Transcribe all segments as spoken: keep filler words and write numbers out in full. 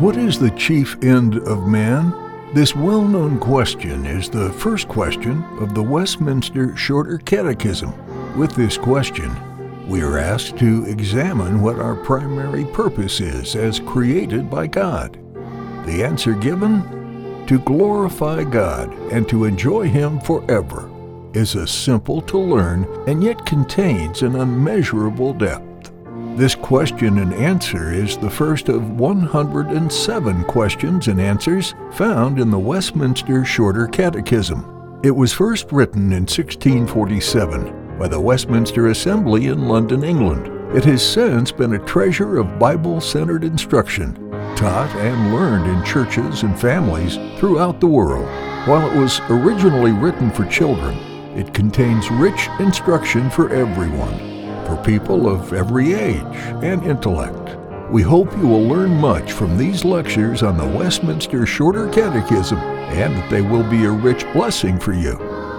What is the chief end of man? This well-known question is the first question of the Westminster Shorter Catechism. With this question, we are asked to examine what our primary purpose is as created by God. The answer given, to glorify God and to enjoy Him forever, is a simple to learn and yet contains an unmeasurable depth. This question and answer is the first of one hundred seven questions and answers found in the Westminster Shorter Catechism. It was first written in sixteen forty-seven by the Westminster Assembly in London, England. It has since been a treasure of Bible-centered instruction, taught and learned in churches and families throughout the world. While it was originally written for children, it contains rich instruction for everyone, for people of every age and intellect. We hope you will learn much from these lectures on the Westminster Shorter Catechism, and that they will be a rich blessing for you.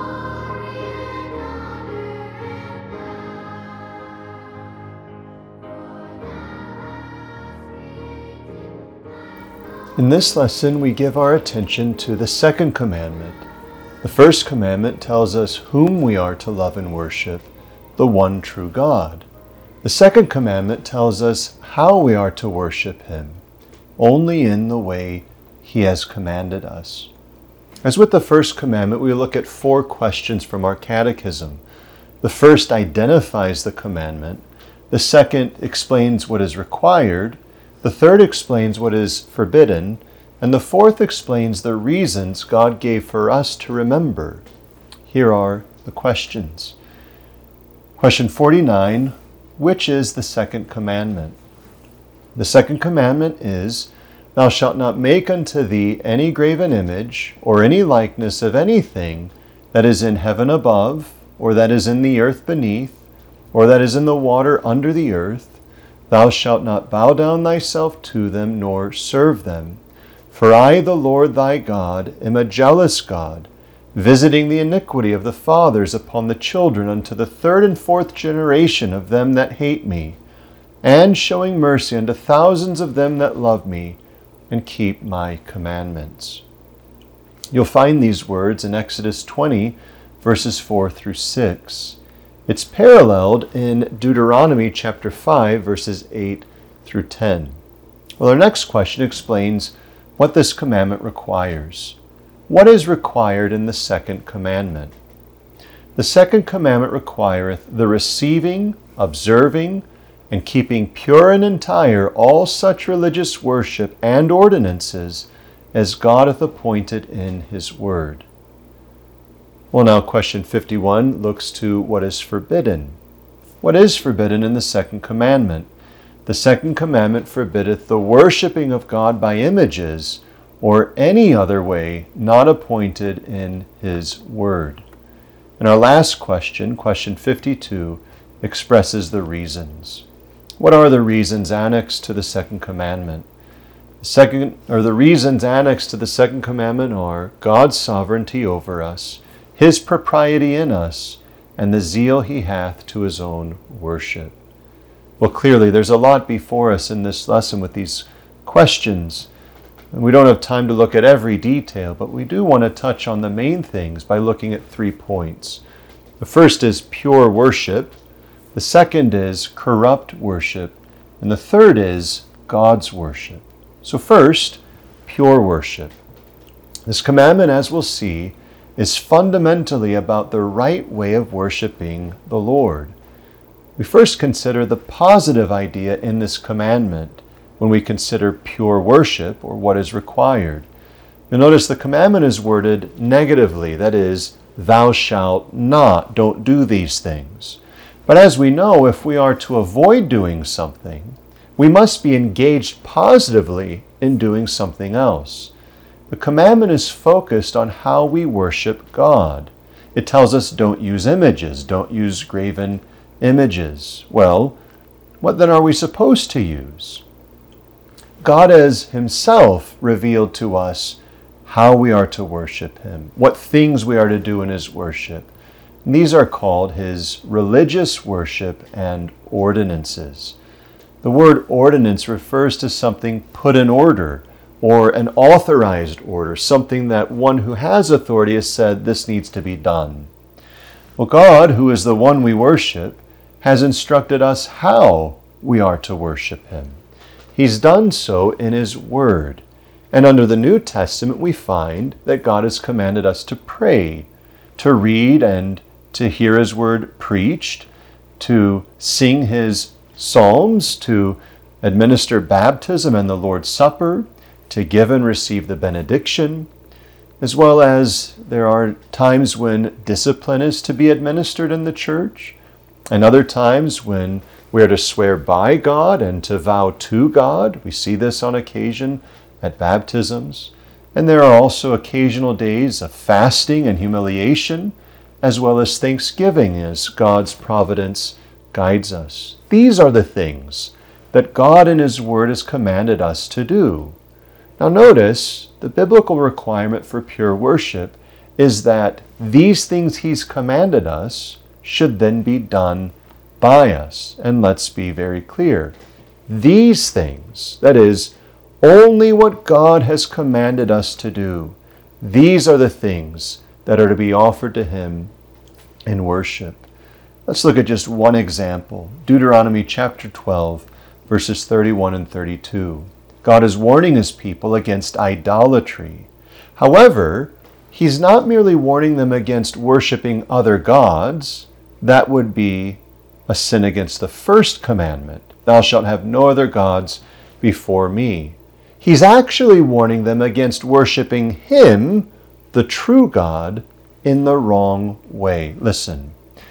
In this lesson, we give our attention to the second commandment. The first commandment tells us whom we are to love and worship, the one true God. The second commandment tells us how we are to worship Him, only in the way He has commanded us. As with the first commandment, we look at four questions from our catechism. The first identifies the commandment. The second explains what is required. The third explains what is forbidden. And the fourth explains the reasons God gave for us to remember. Here are the questions. Question forty-nine, which is the second commandment? The second commandment is, Thou shalt not make unto thee any graven image, or any likeness of anything that is in heaven above, or that is in the earth beneath, or that is in the water under the earth. Thou shalt not bow down thyself to them, nor serve them. For I, the Lord thy God, am a jealous God, visiting the iniquity of the fathers upon the children unto the third and fourth generation of them that hate me, and showing mercy unto thousands of them that love me, and keep my commandments. You'll find these words in Exodus twenty, verses four through six. It's paralleled in Deuteronomy chapter five, verses eight through ten. Well, our next question explains what this commandment requires. What is required in the second commandment? The second commandment requireth the receiving, observing, and keeping pure and entire all such religious worship and ordinances as God hath appointed in His word. Well, now question fifty-one looks to what is forbidden. What is forbidden in the second commandment? The second commandment forbiddeth the worshiping of God by images, or any other way not appointed in His word. And our last question, question fifty-two, expresses the reasons. What are the reasons annexed to the second commandment? The second, or the reasons annexed to the second commandment are God's sovereignty over us, His propriety in us, and the zeal He hath to His own worship. Well, clearly, there's a lot before us in this lesson with these questions. And we don't have time to look at every detail, but we do want to touch on the main things by looking at three points. The first is pure worship. The second is corrupt worship. And the third is God's worship. So first, pure worship. This commandment, as we'll see, is fundamentally about the right way of worshiping the Lord. We first consider the positive idea in this commandment when we consider pure worship, or what is required. You'll notice the commandment is worded negatively, that is, thou shalt not, don't do these things. But as we know, if we are to avoid doing something, we must be engaged positively in doing something else. The commandment is focused on how we worship God. It tells us don't use images, don't use graven images. Well, what then are we supposed to use? God has Himself revealed to us how we are to worship Him, what things we are to do in His worship. And these are called His religious worship and ordinances. The word ordinance refers to something put in order, or an authorized order, something that one who has authority has said this needs to be done. Well, God, who is the one we worship, has instructed us how we are to worship him. He's done so in his word. And under the New Testament, we find that God has commanded us to pray, to read and to hear his word preached, to sing his psalms, to administer baptism and the Lord's Supper, to give and receive the benediction, as well as there are times when discipline is to be administered in the church, and other times when we are to swear by God and to vow to God. We see this on occasion at baptisms. And there are also occasional days of fasting and humiliation, as well as thanksgiving as God's providence guides us. These are the things that God in his word has commanded us to do. Now notice, the biblical requirement for pure worship is that these things he's commanded us should then be done by us. And let's be very clear. These things, that is, only what God has commanded us to do, these are the things that are to be offered to him in worship. Let's look at just one example. Deuteronomy chapter twelve, verses thirty-one and thirty-two. God is warning his people against idolatry. However, he's not merely warning them against worshiping other gods. That would be a sin against the first commandment. Thou shalt have no other gods before me. He's actually warning them against worshiping him, the true God, in the wrong way. Listen.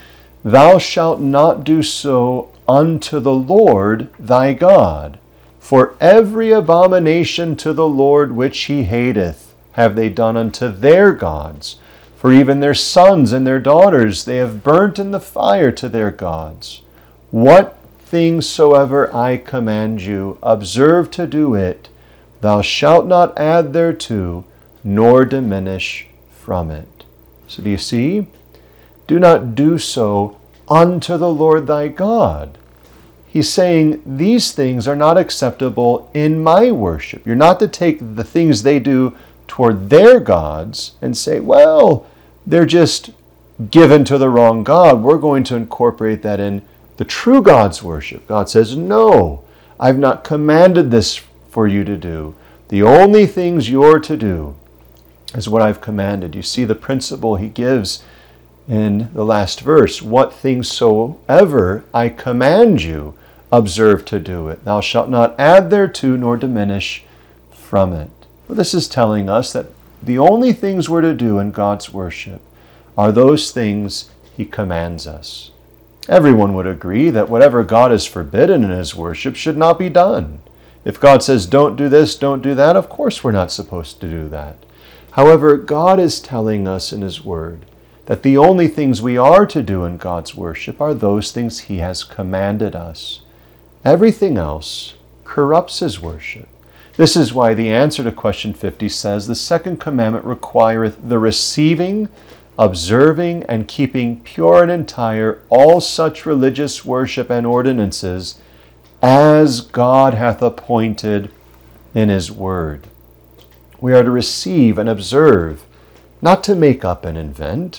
Thou shalt not do so unto the Lord thy God. For every abomination to the Lord which he hateth have they done unto their gods. For even their sons and their daughters they have burnt in the fire to their gods. What things soever I command you, observe to do it. Thou shalt not add thereto, nor diminish from it. So do you see? Do not do so unto the Lord thy God. He's saying these things are not acceptable in my worship. You're not to take the things they do toward their gods and say, well, they're just given to the wrong God. We're going to incorporate that in the true God's worship. God says, no, I've not commanded this for you to do. The only things you're to do is what I've commanded. You see the principle he gives in the last verse. What things soever I command you, observe to do it. Thou shalt not add thereto, nor diminish from it. Well, this is telling us that the only things we're to do in God's worship are those things he commands us. Everyone would agree that whatever God has forbidden in his worship should not be done. If God says, don't do this, don't do that, of course we're not supposed to do that. However, God is telling us in his word that the only things we are to do in God's worship are those things he has commanded us. Everything else corrupts his worship. This is why the answer to question fifty says, the second commandment requireth the receiving, observing, and keeping pure and entire all such religious worship and ordinances as God hath appointed in his word. We are to receive and observe, not to make up and invent.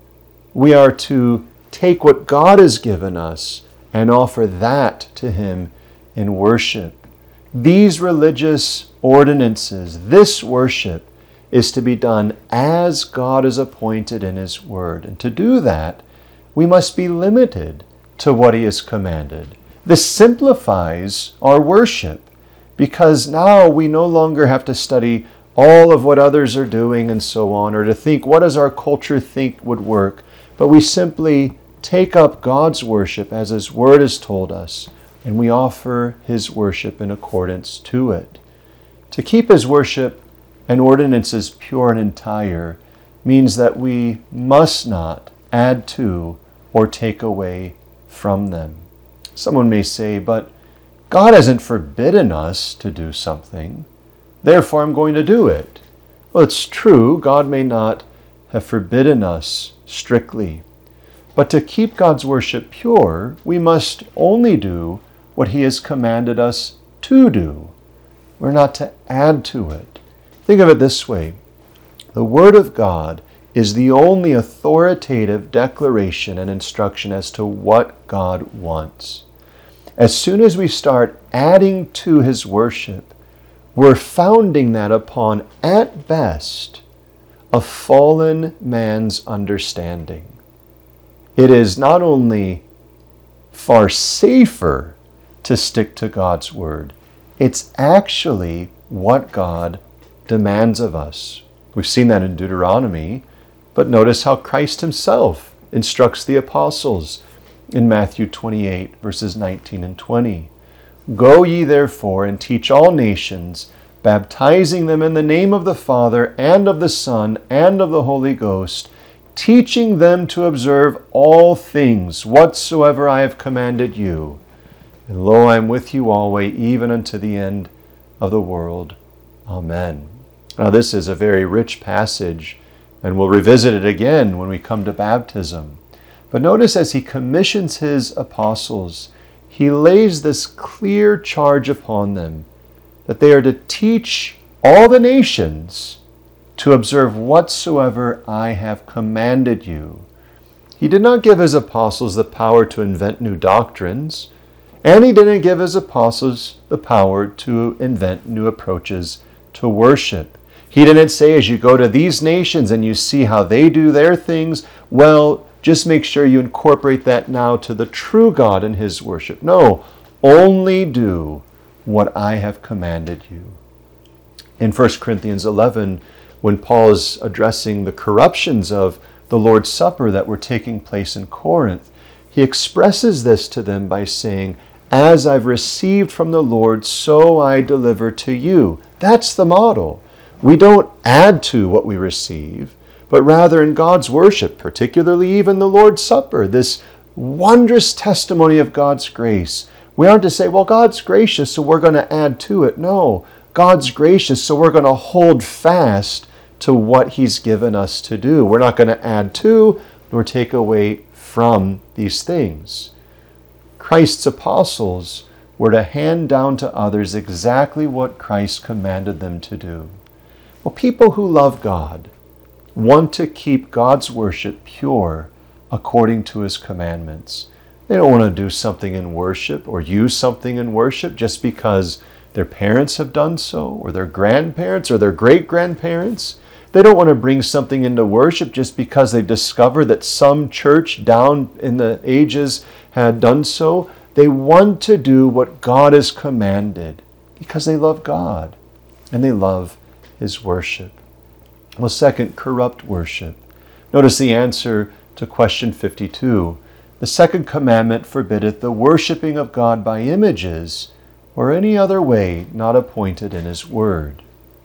We are to take what God has given us and offer that to him in worship. These religious ordinances, this worship, is to be done as God is appointed in his word. And to do that, we must be limited to what he has commanded. This simplifies our worship because now we no longer have to study all of what others are doing and so on, or to think what does our culture think would work, but we simply take up God's worship as his word has told us, and we offer his worship in accordance to it. To keep his worship and ordinances pure and entire means that we must not add to or take away from them. Someone may say, but God hasn't forbidden us to do something, therefore I'm going to do it. Well, it's true, God may not have forbidden us strictly, but to keep God's worship pure, we must only do what he has commanded us to do. We're not to add to it. Think of it this way. The Word of God is the only authoritative declaration and instruction as to what God wants. As soon as we start adding to His worship, we're founding that upon, at best, a fallen man's understanding. It is not only far safer to stick to God's Word, it's actually what God demands of us. We've seen that in Deuteronomy, but notice how Christ Himself instructs the apostles in Matthew twenty-eight, verses nineteen and twenty. Go ye therefore and teach all nations, baptizing them in the name of the Father and of the Son and of the Holy Ghost, teaching them to observe all things whatsoever I have commanded you. And lo, I am with you always, even unto the end of the world. Amen. Now this is a very rich passage, and we'll revisit it again when we come to baptism. But notice as He commissions His apostles, He lays this clear charge upon them that they are to teach all the nations to observe whatsoever I have commanded you. He did not give His apostles the power to invent new doctrines, and He didn't give His apostles the power to invent new approaches to worship. He didn't say, as you go to these nations and you see how they do their things, well, just make sure you incorporate that now to the true God and His worship. No, only do what I have commanded you. In First Corinthians eleven, when Paul is addressing the corruptions of the Lord's Supper that were taking place in Corinth, he expresses this to them by saying, as I've received from the Lord, so I deliver to you. That's the model. We don't add to what we receive, but rather in God's worship, particularly even the Lord's Supper, this wondrous testimony of God's grace. We aren't to say, well, God's gracious, so we're going to add to it. No, God's gracious, so we're going to hold fast to what He's given us to do. We're not going to add to nor take away from these things. Christ's apostles were to hand down to others exactly what Christ commanded them to do. Well, people who love God want to keep God's worship pure according to His commandments. They don't want to do something in worship or use something in worship just because their parents have done so, or their grandparents, or their great-grandparents. They don't want to bring something into worship just because they discover that some church down in the ages had done so. They want to do what God has commanded because they love God and they love His worship. Well, second, corrupt worship. Notice the answer to question fifty-two. The second commandment forbiddeth the worshiping of God by images or any other way not appointed in His word.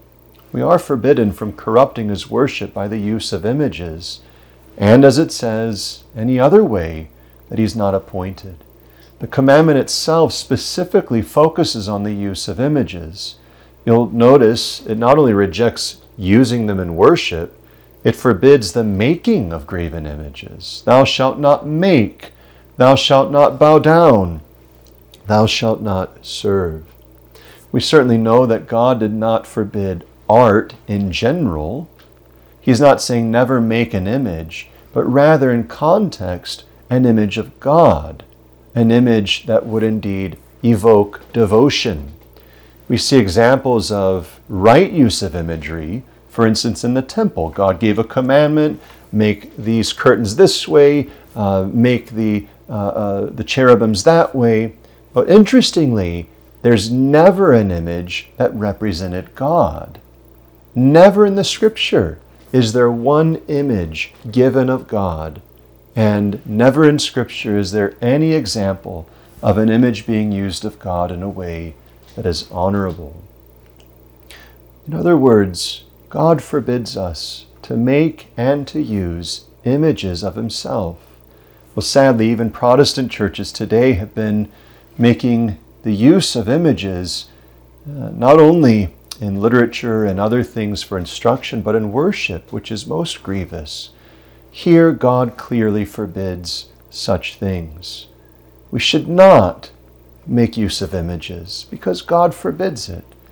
We are forbidden from corrupting His worship by the use of images, and as it says, any other way that He's not appointed. The commandment itself specifically focuses on the use of images. You'll notice it not only rejects using them in worship, it forbids the making of graven images. Thou shalt not make, thou shalt not bow down, thou shalt not serve. We certainly know that God did not forbid art in general. He's not saying never make an image, but rather in context, an image of God, an image that would indeed evoke devotion. We see examples of right use of imagery. For instance, in the temple, God gave a commandment, make these curtains this way, uh, make the, uh, uh, the cherubims that way. But interestingly, there's never an image that represented God. Never in the Scripture is there one image given of God, and never in Scripture is there any example of an image being used of God in a way that is honorable. In other words, God forbids us to make and to use images of Himself. Well, sadly, even Protestant churches today have been making the use of images uh, not only in literature and other things for instruction, but in worship, which is most grievous. Here, God clearly forbids such things. We should not make use of images because God forbids it.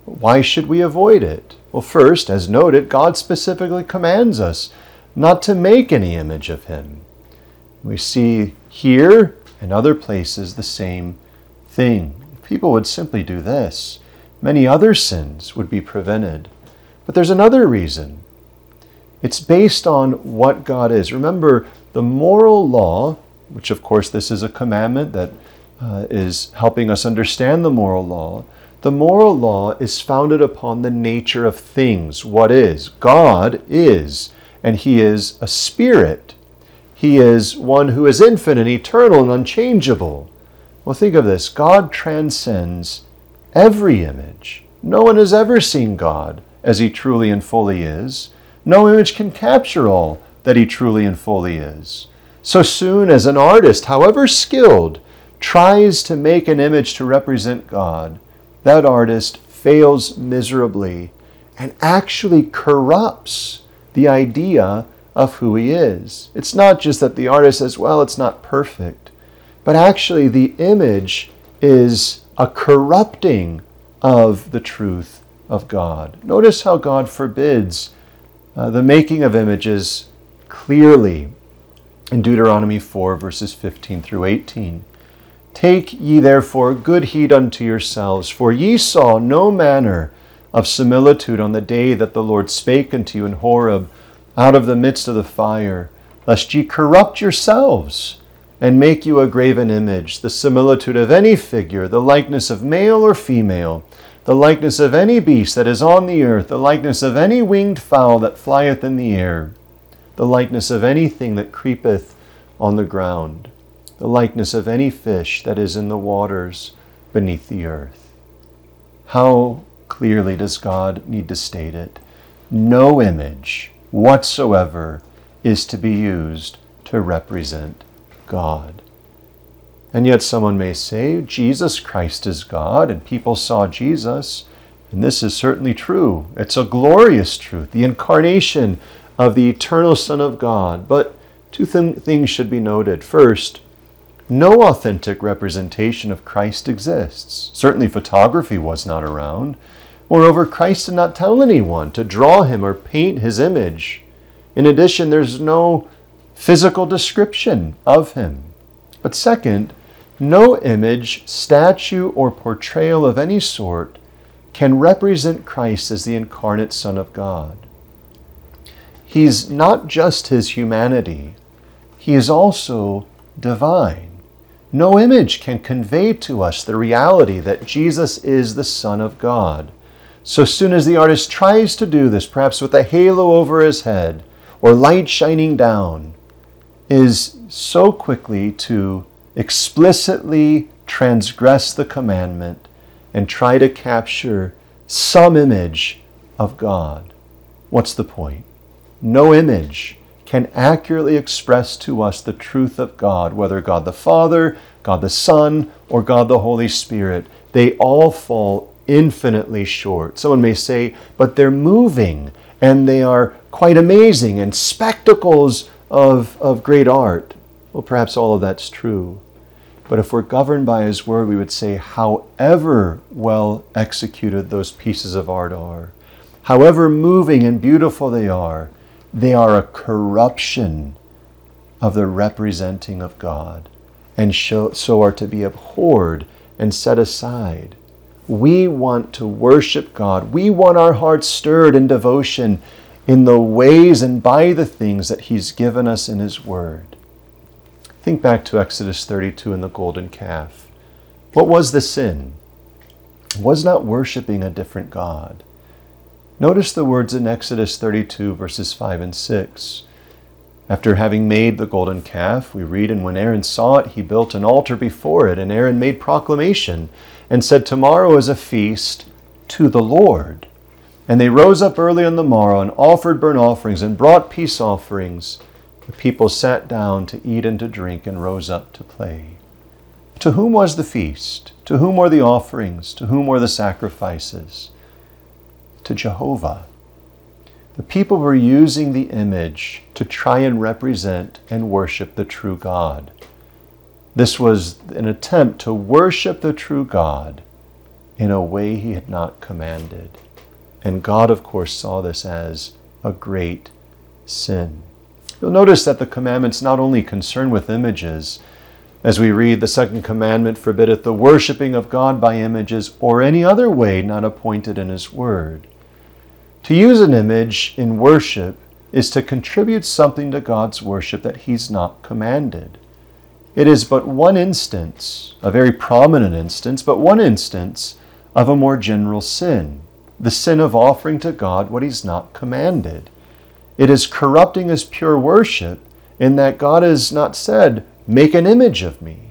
Why should we avoid it? Well, first, as noted, God specifically commands us not to make any image of him. We see here and other places the same thing. People would simply do this. Many other sins would be prevented. But there's another reason. It's based on what God is. Remember, the moral law, which of course this is a commandment that uh, is helping us understand the moral law, the moral law is founded upon the nature of things. What is? God is, and he is a spirit. He is one who is infinite, eternal, and unchangeable. Well, think of this. God transcends every image. No one has ever seen God as he truly and fully is. No image can capture all that he truly and fully is. So soon as an artist, however skilled, tries to make an image to represent God, that artist fails miserably and actually corrupts the idea of who he is. It's not just that the artist says, well, it's not perfect, but actually the image is a corrupting of the truth of God. Notice how God forbids uh, the making of images clearly in Deuteronomy four, verses fifteen through eighteen. Take ye therefore good heed unto yourselves, for ye saw no manner of similitude on the day that the Lord spake unto you in Horeb out of the midst of the fire, lest ye corrupt yourselves, and make you a graven image, the similitude of any figure, the likeness of male or female, the likeness of any beast that is on the earth, the likeness of any winged fowl that flieth in the air, the likeness of anything that creepeth on the ground, the likeness of any fish that is in the waters beneath the earth. How clearly does God need to state it? No image whatsoever is to be used to represent God. And yet someone may say, Jesus Christ is God, and people saw Jesus, and this is certainly true. It's a glorious truth, the incarnation of the eternal Son of God. But two th- things should be noted. First, no authentic representation of Christ exists. Certainly photography was not around. Moreover, Christ did not tell anyone to draw him or paint his image. In addition, there's no physical description of him. But second, no image, statue, or portrayal of any sort can represent Christ as the incarnate Son of God. He's not just his humanity, he is also divine. No image can convey to us the reality that Jesus is the Son of God. So soon as the artist tries to do this, perhaps with a halo over his head or light shining down, is so quickly to explicitly transgress the commandment and try to capture some image of God. What's the point? No image can accurately express to us the truth of God, whether God the Father, God the Son, or God the Holy Spirit. They all fall infinitely short. Someone may say, but they're moving and they are quite amazing and spectacles of, of great art. Well, perhaps all of that's true. But if we're governed by His Word, we would say, however well executed those pieces of art are, however moving and beautiful they are, they are a corruption of the representing of God, and so are to be abhorred and set aside. We want to worship God. We want our hearts stirred in devotion in the ways and by the things that He's given us in His Word. Think back to Exodus thirty-two and the golden calf. What was the sin? It was not worshiping a different God. Notice the words in Exodus thirty-two, verses five and six. After having made the golden calf, we read, and when Aaron saw it, he built an altar before it, and Aaron made proclamation and said, tomorrow is a feast to the Lord. And they rose up early on the morrow and offered burnt offerings and brought peace offerings. The people sat down to eat and to drink and rose up to play. To whom was the feast? To whom were the offerings? To whom were the sacrifices? To Jehovah. The people were using the image to try and represent and worship the true God. This was an attempt to worship the true God in a way he had not commanded. And God, of course, saw this as a great sin. You'll notice that the commandments not only concern with images. As we read, the second commandment forbiddeth the worshiping of God by images or any other way not appointed in his word. To use an image in worship is to contribute something to God's worship that he's not commanded. It is but one instance, a very prominent instance, but one instance of a more general sin, the sin of offering to God what he's not commanded. It is corrupting his pure worship in that God has not said, make an image of me.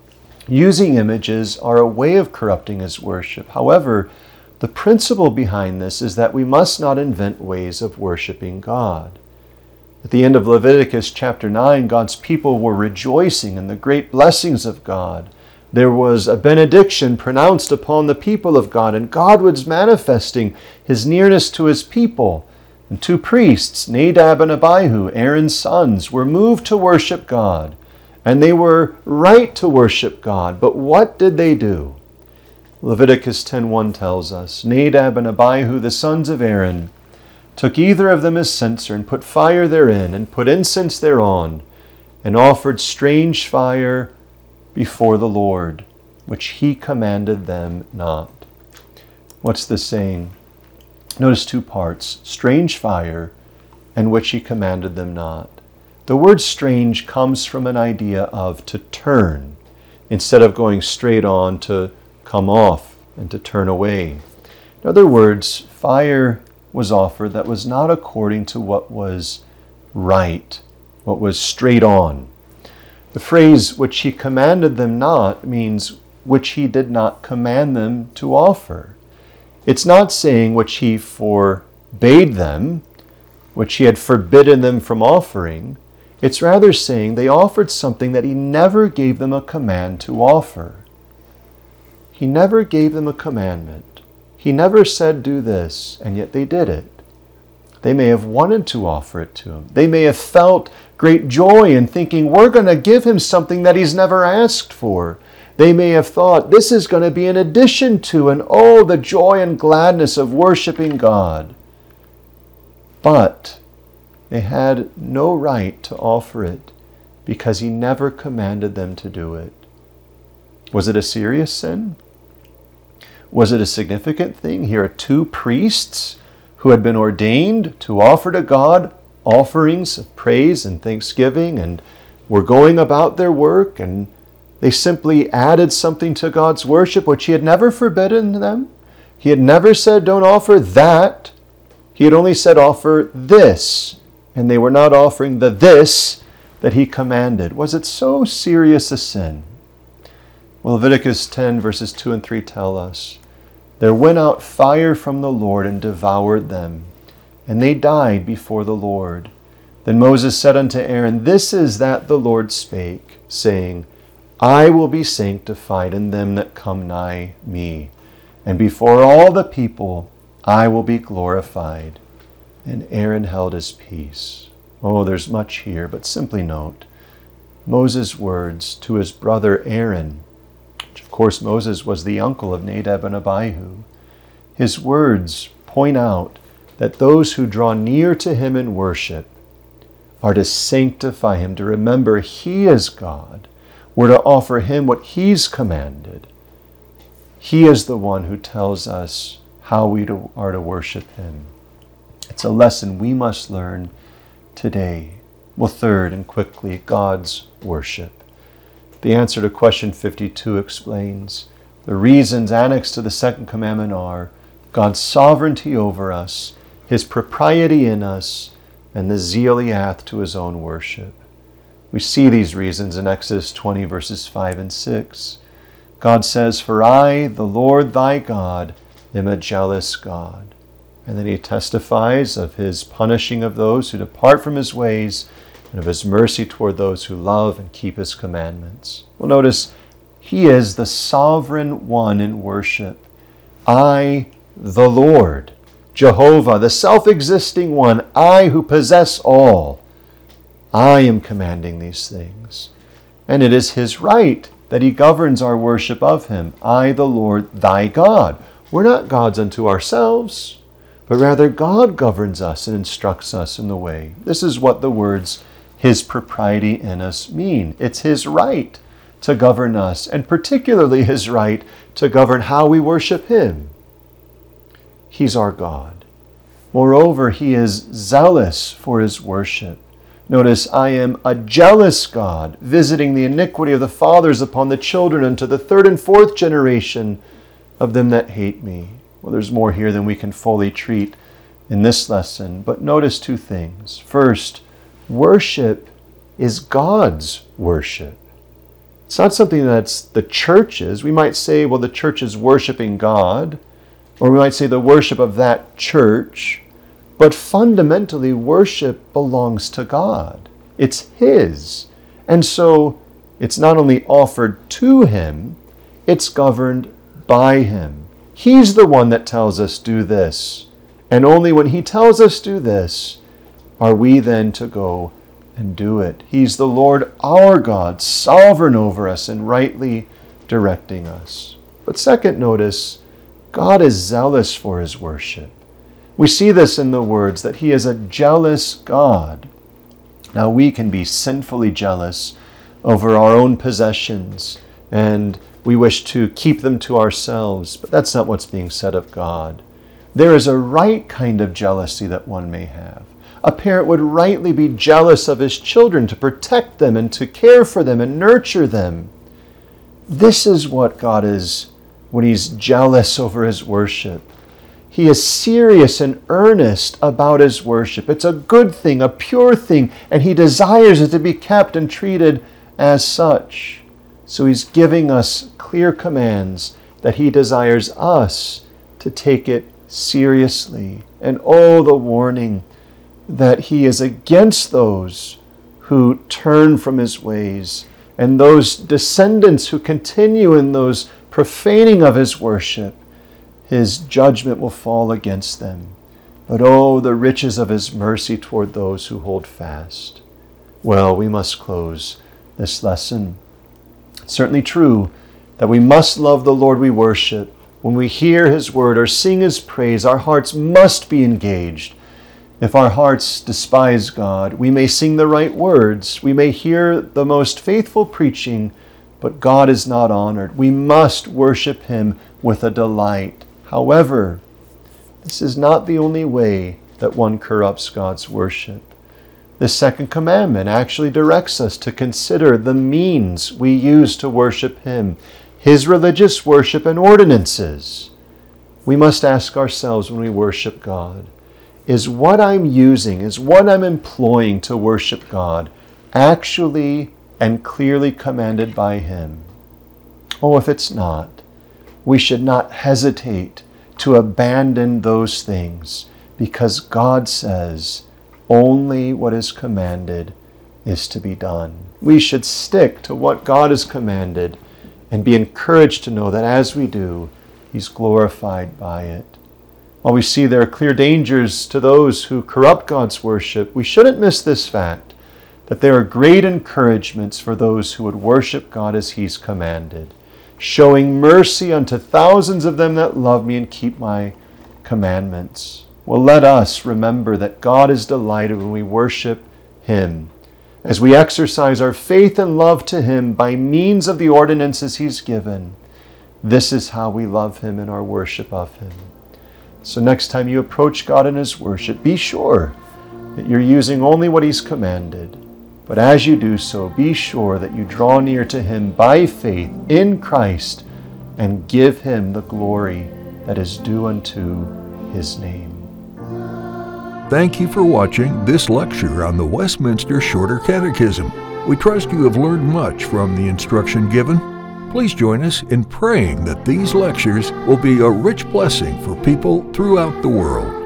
Using images are a way of corrupting his worship. However, the principle behind this is that we must not invent ways of worshiping God. At the end of Leviticus chapter nine, God's people were rejoicing in the great blessings of God. There was a benediction pronounced upon the people of God, and God was manifesting his nearness to his people. And two priests, Nadab and Abihu, Aaron's sons, were moved to worship God. And they were right to worship God. But what did they do? Leviticus ten one tells us, Nadab and Abihu, the sons of Aaron, took either of them a censer and put fire therein and put incense thereon and offered strange fire before the Lord, which he commanded them not. What's the saying? Notice two parts, strange fire and which he commanded them not. The word strange comes from an idea of to turn, instead of going straight on, to come off and to turn away. In other words, fire was offered that was not according to what was right, what was straight on. The phrase, which he commanded them not, means which he did not command them to offer. It's not saying which he forbade them, which he had forbidden them from offering. It's rather saying they offered something that he never gave them a command to offer. He never gave them a commandment. He never said, do this, and yet they did it. They may have wanted to offer it to him. They may have felt great joy in thinking, we're going to give him something that he's never asked for. They may have thought, this is going to be an addition to, and oh, the joy and gladness of worshiping God. But they had no right to offer it because he never commanded them to do it. Was it a serious sin? Was it a significant thing? Here are two priests who had been ordained to offer to God offerings of praise and thanksgiving, and were going about their work, and they simply added something to God's worship which he had never forbidden them. He had never said, don't offer that. He had only said, offer this. And they were not offering the this that he commanded. Was it so serious a sin? Well, Leviticus ten verses two and three tell us, there went out fire from the Lord and devoured them, and they died before the Lord. Then Moses said unto Aaron, this is that the Lord spake, saying, I will be sanctified in them that come nigh me, and before all the people I will be glorified. And Aaron held his peace. Oh, there's much here, but simply note Moses' words to his brother Aaron, which of course Moses was the uncle of Nadab and Abihu. His words point out that those who draw near to him in worship are to sanctify him, to remember he is God. We're to offer him what he's commanded. He is the one who tells us how we are to worship him. It's a lesson we must learn today. Well, third and quickly, God's worship. The answer to question fifty-two explains the reasons annexed to the second commandment are God's sovereignty over us, his propriety in us, and the zeal he hath to his own worship. We see these reasons in Exodus twenty verses five and six. God says, for I, the Lord thy God, am a jealous God. And then he testifies of his punishing of those who depart from his ways and of his mercy toward those who love and keep his commandments. Well, notice, he is the sovereign one in worship. I, the Lord, Jehovah, the self-existing one, I who possess all. I am commanding these things. And it is his right that he governs our worship of him. I, the Lord, thy God. We're not gods unto ourselves, but rather God governs us and instructs us in the way. This is what the words, his propriety in us, mean. It's his right to govern us, and particularly his right to govern how we worship him. He's our God. Moreover, he is zealous for his worship. Notice, I am a jealous God, visiting the iniquity of the fathers upon the children unto the third and fourth generation of them that hate me. Well, there's more here than we can fully treat in this lesson, but notice two things. First, worship is God's worship. It's not something that's the church's. We might say, well, the church is worshiping God, or we might say the worship of that church, but fundamentally worship belongs to God. It's his. And so it's not only offered to him, it's governed by him. He's the one that tells us do this. And only when he tells us do this are we then to go and do it. He's the Lord our God, sovereign over us and rightly directing us. But second, notice, God is zealous for his worship. We see this in the words that he is a jealous God. Now we can be sinfully jealous over our own possessions, and we wish to keep them to ourselves, but that's not what's being said of God. There is a right kind of jealousy that one may have. A parent would rightly be jealous of his children to protect them and to care for them and nurture them. This is what God is when he's jealous over his worship. He is serious and earnest about his worship. It's a good thing, a pure thing, and he desires it to be kept and treated as such. So he's giving us clear commands that he desires us to take it seriously. And oh, the warning that he is against those who turn from his ways and those descendants who continue in those profaning of his worship. His judgment will fall against them. But oh, the riches of his mercy toward those who hold fast. Well, we must close this lesson. It's certainly true that we must love the Lord we worship. When we hear his word or sing his praise, our hearts must be engaged. If our hearts despise God, we may sing the right words, we may hear the most faithful preaching, but God is not honored. We must worship him with a delight. However, this is not the only way that one corrupts God's worship. The second commandment actually directs us to consider the means we use to worship him, his religious worship and ordinances. We must ask ourselves when we worship God, is what I'm using, is what I'm employing to worship God actually and clearly commanded by him? Oh, if it's not, we should not hesitate to abandon those things, because God says only what is commanded is to be done. We should stick to what God has commanded and be encouraged to know that as we do, he's glorified by it. While we see there are clear dangers to those who corrupt God's worship, we shouldn't miss this fact, that there are great encouragements for those who would worship God as he's commanded, showing mercy unto thousands of them that love me and keep my commandments. Well, let us remember that God is delighted when we worship him, as we exercise our faith and love to him by means of the ordinances he's given. This is how we love him in our worship of him. So next time you approach God in his worship, be sure that you're using only what he's commanded. But as you do so, be sure that you draw near to him by faith in Christ and give him the glory that is due unto his name. Thank you for watching this lecture on the Westminster Shorter Catechism. We trust you have learned much from the instruction given. Please join us in praying that these lectures will be a rich blessing for people throughout the world.